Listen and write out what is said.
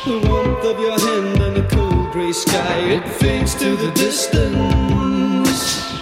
The warmth of your hand and the cold gray sky, it fades to the distance.